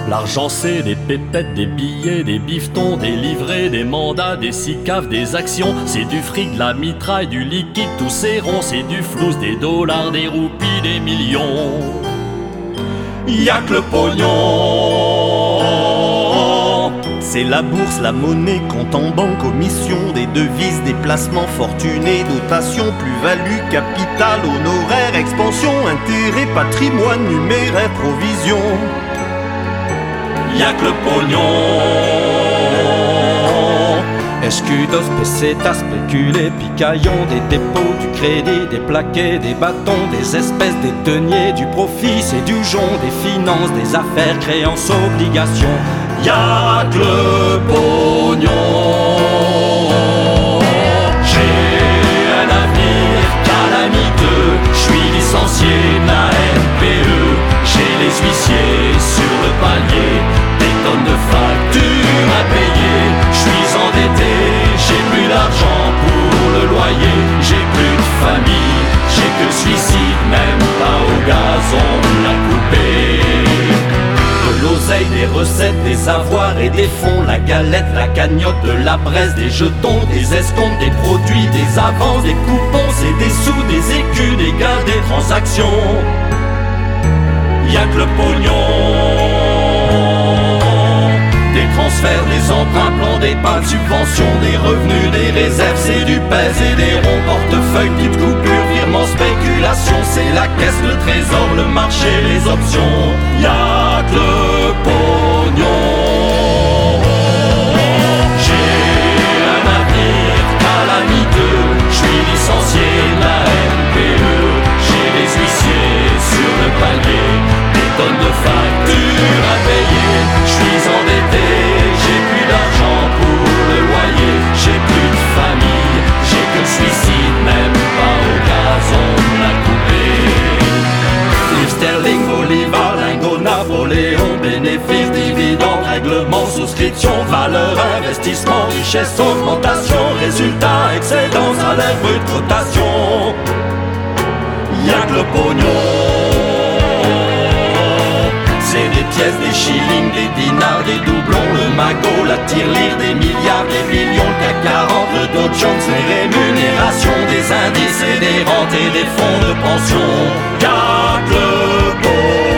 L'argent c'est des pépettes, des billets, des bifetons, des livrets, des mandats, des sicaves, des actions. C'est du fric, de la mitraille, du liquide, tous ces ronds. C'est du flouze, des dollars, des roupies, des millions. Y'a que le pognon. C'est la bourse, la monnaie, compte en banque, commission, des devises, des placements fortunés, dotation, plus-value, capital, honoraire, expansion, intérêt, patrimoine, numéraire, provision. Y'a que le pognon. Escudos, pesetas, spéculés, picaillons, des dépôts, du crédit, des plaquets, des bâtons, des espèces, des deniers, du profit, c'est du jonc, des finances, des affaires, créances, obligations. Y'a que le pognon. J'ai un avenir calamiteux, j'suis licencié de la NPE. J'ai les huissiers sur le palier, des tonnes de factures à payer. J'suis endetté, j'ai plus d'argent pour le loyer. J'ai plus de famille, j'ai que le suicide, même pas au gazon la coupé. De l'oseille, des recettes, des avoirs et des fonds, la galette, la cagnotte, de la braise, des jetons, des escomptes, des produits, des avances, des coupons, c'est des sous, des écus, des gains, des transactions. Y'a que le pognon. Des transferts, des emprunts, plans d'épargne, subventions, des revenus, des réserves, c'est du pèse et des ronds, portefeuille, petites coupures, virements, spéculation, c'est la caisse, le trésor, le marché, les options. Y'a que le pognon. J'ai un avenir calamiteux, j'suis licencié de la NPE. J'ai les huissiers sur le palier, des tonnes de factures à payer. J'suis endetté, j'ai plus d'argent pour le loyer. J'ai plus de famille, j'ai que le suicide, même pas au gazon la coupé. Livre sterling, Bolivar, lingot, Napoléon, bénéfice, dividende, règlement, souscription, valeur, investissement, richesse, augmentation, résultat, excédent, salaire brut, cotation. Y'a que le pognon. C'est des pièces, des shillings, des dinars, des doublons, le magot, la tirelire, des milliards, des millions, le CAC 40, le Dow Jones, les rémunérations, des indices et des rentes et des fonds de pension. Y'a que le pognon.